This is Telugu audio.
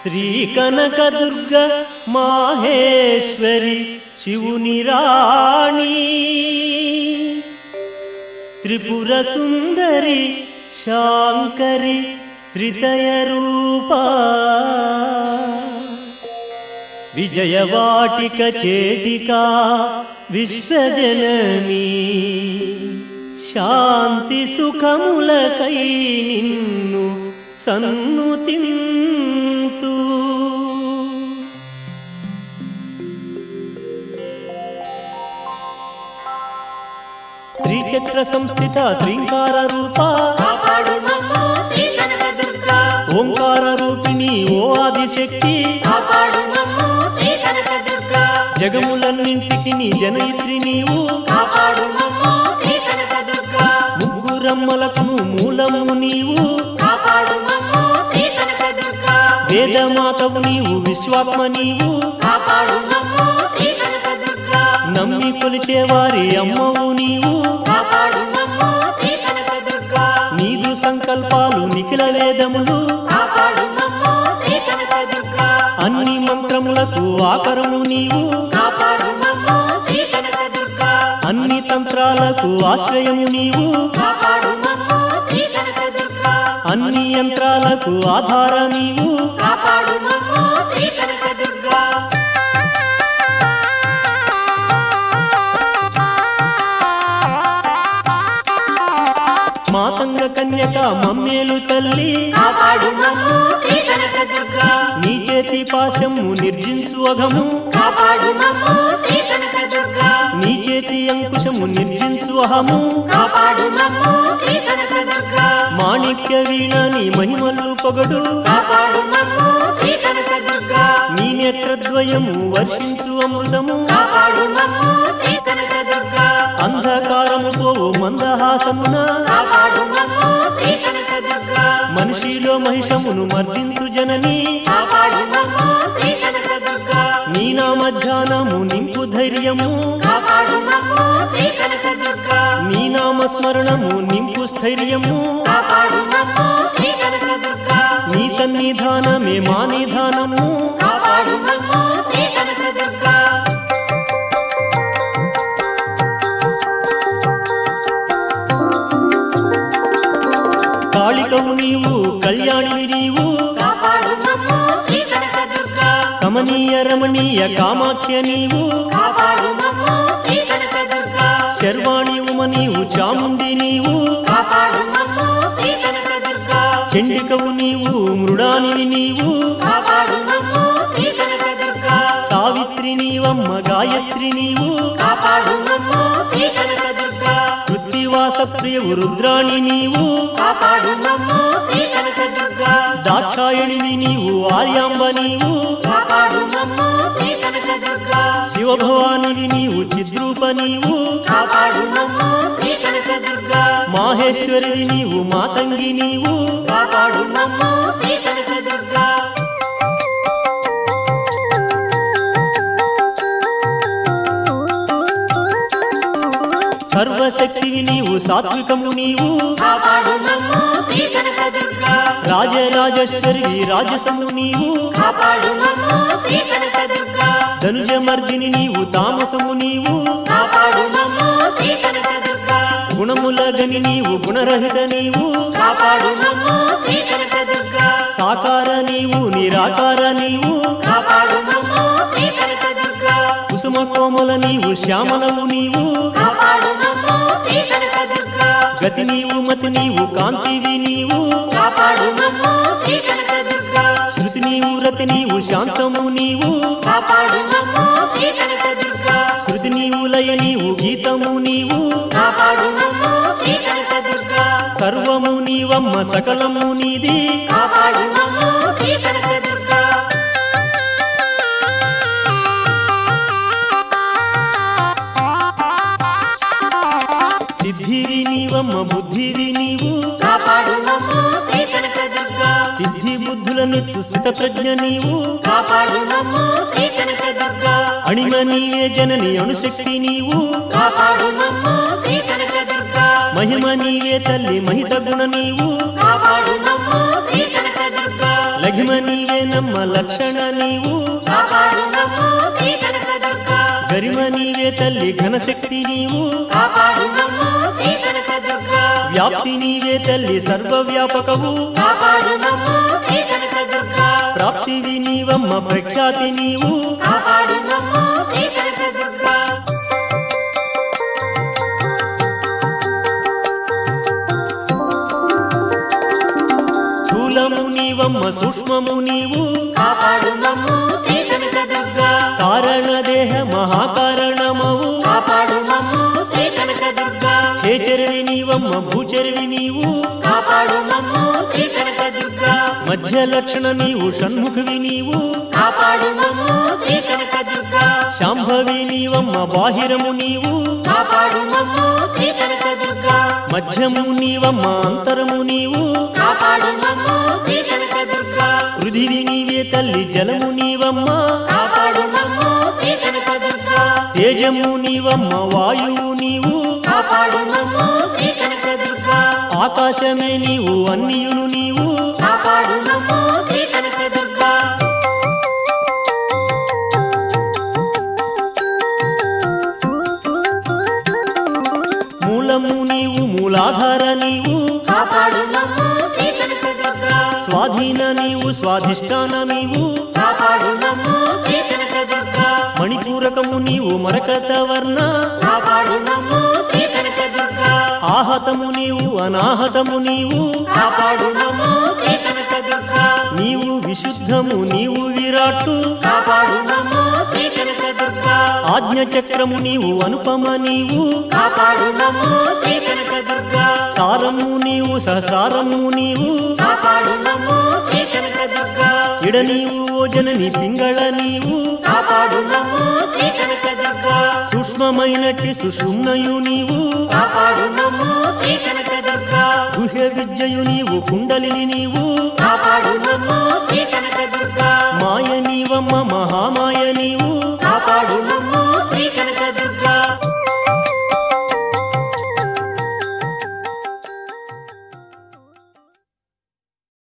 శ్రీ కనకదుర్గ మాహేశ్వరి శివుని రాణి, త్రిపుర సుందరి శాంకరి త్రితయ రూపా, విజయవాటిక చేటికా విశ్వజననీ, శాంతి సుఖములకై నిన్ను సన్నుతింతు. శ్రీచక్ర సంస్థిత శ్రీంకార రూపా, ఓంకార రూపిణి ఓ ఆదిశక్తి, జగములన్నింటికి నీ జనయిత్రి నీవు, ముగ్గురమ్మలకు మూలము నీవు, వేదమాతవు నీవు, విశ్వాత్మ నీవు, నమ్మి కొలిచేవారి అమ్మవు నీవు, నీదు సంకల్పాలు నిఖిల వేదములు, అన్ని మంత్రములకు ఆకరము నీవు, అన్ని తంత్రాలకు ఆశ్రయము నీవు, అన్ని యంత్రాలకు ఆధార నీవు. మాతంగ కన్యక మమ్మేలు తల్లి, నీ చేతి పాశము నిర్జించు అఘము, నీ చేతి అంకుశము నిర్జించు అహము, మాణిక్య వీణ నీ మహిమలు పొగడు, నీ నేత్రద్వయము వర్షించు అమృతము, అంధకారము పోవు మందహాసమున, మనిషిలో మహిషమును మర్దించు జనని, నీ నామధ్యానము నింపు ధైర్యము, నీ నామస్మరణము నింపు స్థైర్యము, నీ సన్నిధానమే మా నిధానము. కాళికవు నీవు, కళ్యాణివి నీవు, కమనీయ రమణీయ కామాఖ్య నీవు, శర్వాణి ఉమ నీవు, చాముండి నీవు, చండికవు నీవు, మృడానివి నీవు, సావిత్రి నీవమ్మ, గాయత్రి నీవు, కృత్తివాస ప్రియవు రుద్రాణి నీవు, దాక్షాయణివి నీవు, ఆర్యాంబ నీవు, శివభవానివి నీవు, చిద్రూప నీవు, మాహేశ్వరివి నీవు, మాతంగి నీవు, సర్వశక్తివి నీవు, సాత్వికము నీవు, రాజరాజేశ్వరివి, రాజసము నీవు, ధనుజమర్దిని నీవు, తామసము నీవు, గుణముల గని నీవు, గుణరహిత నీవు, సాకార నీవు, నిరాకార నీవు, కుసుమ కోమల నీవు, శ్యామలము నీవు, గతి నీవు, మతి నీవు, కాంతివి నీవు, శృతి నీవు, రతి నీవు, శాంతము నీవు, శృతి నీవు, లయ నీవు, గీతము నీవు, సర్వము నీవమ్మ, సకలము నీది, సిద్ధివి నీవమ్మ, బుద్ధివి నీవు, సిద్ధి బుద్ధులను స్థిత ప్రజ్ఞ నీవు, అణిమ నీవే జనని అణుశక్తి నీవు, మహిమ నీవే తల్లి మహిత గుణ నీవు, లఘిమ నీవే నమ్మ లక్షణ నీవు కాపాడు మమ్ము శ్రీ కనకదుర్గా గరిమ నీవే తల్లి ఘనశక్తి నీవు కాపాడు మమ్ము శ్రీ కనకదుర్గా వ్యాప్తి నీవే తల్లి సర్వవ్యాపకవు కాపాడు మమ్ము శ్రీ కనకదుర్గా ప్రాప్తివి నీవమ్మ ప్రఖ్యాతి నీవు కాపాడు మమ్ము శ్రీ కనకదుర్గా స్థూలము నీవమ్మ సూక్ష్మము నీవు కాపాడు మమ్ము శ్రీ కనకదుర్గా కారణదేహ మహాకారణమవు కాపాడు మమ్ము శ్రీ కనకదుర్గా హేచరివి నీవమ్మ భూచరివి నీవు కాపాడు మమ్ము శ్రీ కనకదుర్గా మధ్య లక్షణ నీవు షణ్ముఖవి నీవు కాపాడు మమ్ము శ్రీ కనకదుర్గా శాంభవి నీవమ్మ బాహిరము నీవు కాపాడు మమ్ము శ్రీ కనకదుర్గా మధ్యము నీవమ్మ అంతరము నీవు కాపాడు మమ్ము శ్రీ కనకదుర్గా పృథివి నీవే తల్లి జలము నీవమ్మ కాపాడు మమ్ము శ్రీ కనకదుర్గా తేజము నీవమ్మ వాయువు నీవు కాపాడు మమ్ము శ్రీ కనకదుర్గా ఆకాశమే నీవు అన్నియులు నీవు కాపాడు మమ్ము శ్రీ కనకదుర్గా మూలము నీవు మూలాధార నీవు కాపాడు మమ్ము శ్రీ కనకదుర్గా స్వాధీన నీవు స్వాధిష్టాన నీవు కాపాడు మమ్ము శ్రీ కనకదుర్గా మణిపూరకము నీవు మరకత వర్ణ కాపాడు మమ్ము శ్రీ కనకదుర్గా ఆహతము నీవు అనాహతము నీవు కాపాడు మమ్ము శ్రీ కనకదుర్గా నీవు విశుద్ధము నీవు విరాట్టు కాపాడు మమ్ము శ్రీ కనకదుర్గా ఆజ్ఞ చక్రము నీవు అనుపమ నీవు కాపాడు మమ్ము శ్రీ కనకదుర్గా సారము నీవు సహస్రారము నీవు కాపాడు మమ్ము శ్రీ కనకదుర్గా ఇడ నీవు ఓ జనని పింగళ నీవు కాపాడు మమ్ము శ్రీ కనకదుర్గా సూక్ష్మమైనట్టి సుషుమ్నయు నీవు కాపాడు మమ్ము శ్రీ కనకదుర్గా గుహ్య విద్యయు నీవు కుండలిని నీవు కాపాడు మమ్ము శ్రీ కనకదుర్గా మాయ నీవమ్మ మహామాయ